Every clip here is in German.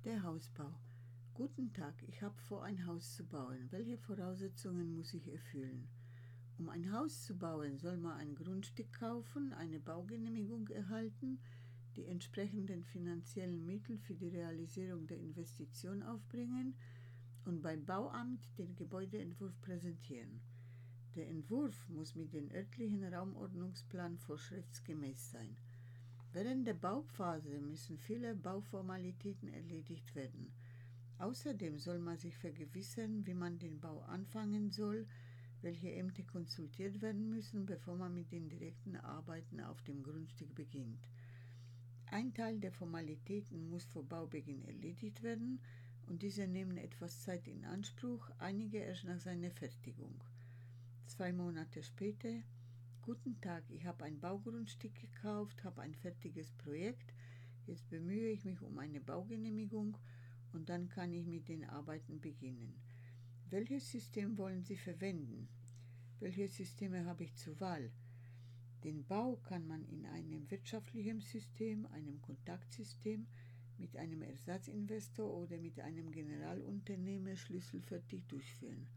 Der Hausbau. Guten Tag, ich habe vor, ein Haus zu bauen. Welche Voraussetzungen muss ich erfüllen? Um ein Haus zu bauen, soll man ein Grundstück kaufen, eine Baugenehmigung erhalten, die entsprechenden finanziellen Mittel für die Realisierung der Investition aufbringen und beim Bauamt den Gebäudeentwurf präsentieren. Der Entwurf muss mit dem örtlichen Raumordnungsplan vorschriftsgemäß sein. Während der Bauphase müssen viele Bauformalitäten erledigt werden. Außerdem soll man sich vergewissern, wie man den Bau anfangen soll, welche Ämter konsultiert werden müssen, bevor man mit den direkten Arbeiten auf dem Grundstück beginnt. Ein Teil der Formalitäten muss vor Baubeginn erledigt werden und diese nehmen etwas Zeit in Anspruch, einige erst nach seiner Fertigung. 2 Monate später: Guten Tag, ich habe ein Baugrundstück gekauft, habe ein fertiges Projekt, jetzt bemühe ich mich um eine Baugenehmigung und dann kann ich mit den Arbeiten beginnen. Welches System wollen Sie verwenden? Welche Systeme habe ich zur Wahl? Den Bau kann man in einem wirtschaftlichen System, einem Kontaktsystem, mit einem Ersatzinvestor oder mit einem Generalunternehmer schlüsselfertig durchführen.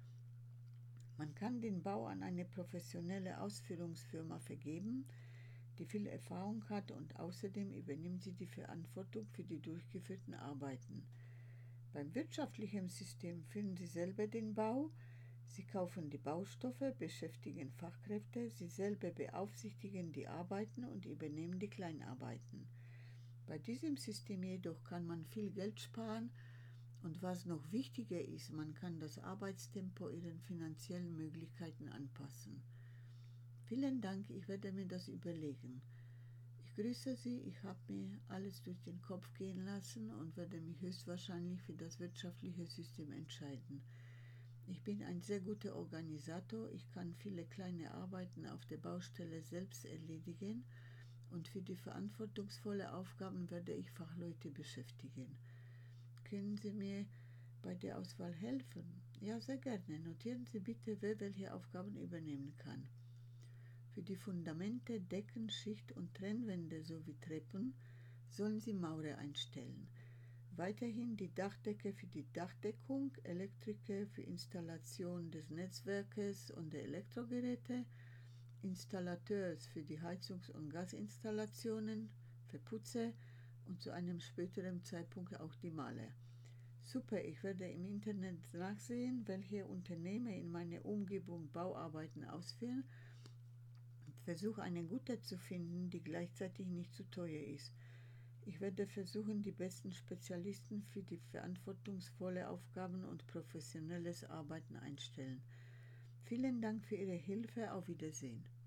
Man kann den Bau an eine professionelle Ausführungsfirma vergeben, die viel Erfahrung hat, und außerdem übernimmt sie die Verantwortung für die durchgeführten Arbeiten. Beim wirtschaftlichen System führen Sie selber den Bau, Sie kaufen die Baustoffe, beschäftigen Fachkräfte, Sie selber beaufsichtigen die Arbeiten und übernehmen die Kleinarbeiten. Bei diesem System jedoch kann man viel Geld sparen und was noch wichtiger ist, man kann das Arbeitstempo Ihren finanziellen Möglichkeiten anpassen. Vielen Dank, ich werde mir das überlegen. Ich grüße Sie, ich habe mir alles durch den Kopf gehen lassen und werde mich höchstwahrscheinlich für das wirtschaftliche System entscheiden. Ich bin ein sehr guter Organisator, ich kann viele kleine Arbeiten auf der Baustelle selbst erledigen und für die verantwortungsvollen Aufgaben werde ich Fachleute beschäftigen. Können Sie mir bei der Auswahl helfen? Ja, sehr gerne. Notieren Sie bitte, wer welche Aufgaben übernehmen kann. Für die Fundamente, Decken, Schicht- und Trennwände sowie Treppen sollen Sie Maurer einstellen. Weiterhin die Dachdecke für die Dachdeckung, Elektriker für Installation des Netzwerkes und der Elektrogeräte, Installateurs für die Heizungs- und Gasinstallationen, Verputzer und zu einem späteren Zeitpunkt auch die Maler. Super, ich werde im Internet nachsehen, welche Unternehmer in meiner Umgebung Bauarbeiten ausführen und versuche eine gute zu finden, die gleichzeitig nicht zu teuer ist. Ich werde versuchen, die besten Spezialisten für die verantwortungsvolle Aufgaben und professionelles Arbeiten einstellen. Vielen Dank für Ihre Hilfe, auf Wiedersehen.